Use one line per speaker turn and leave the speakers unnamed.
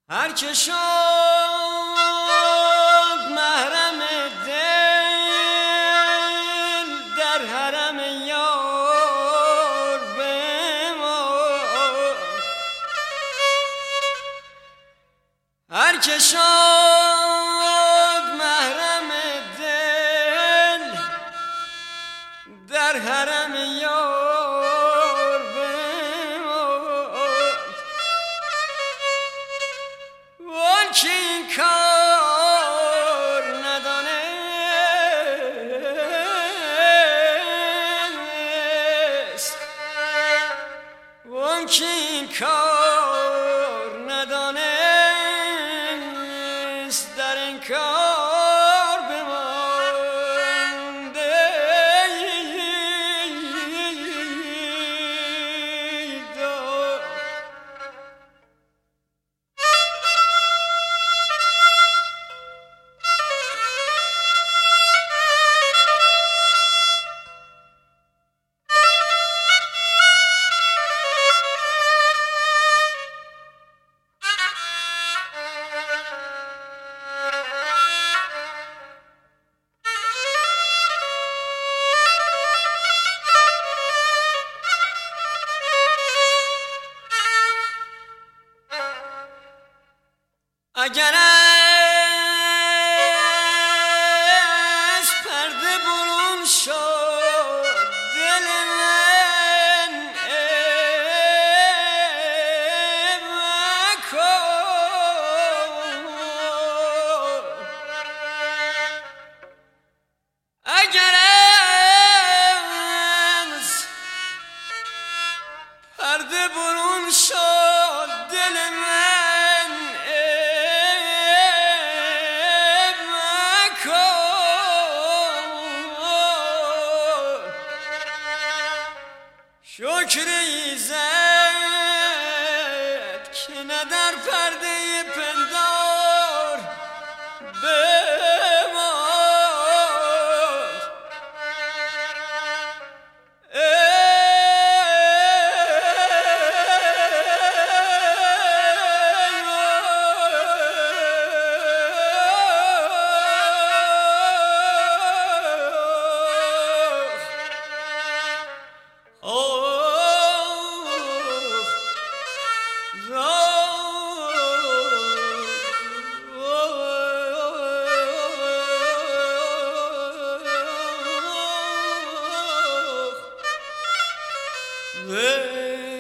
هر که شد محرم دل در حرم یار بماند. هر که شد محرم دل در حرم یار بماند. وان که این کار ندانست، وان که این کار ندانست در این کار بمانده. اگر از پرده برون شد دل من مکن، اگر از پرده برون شد دل من شکر ایزد که نه در پرده پندار بماند. Hey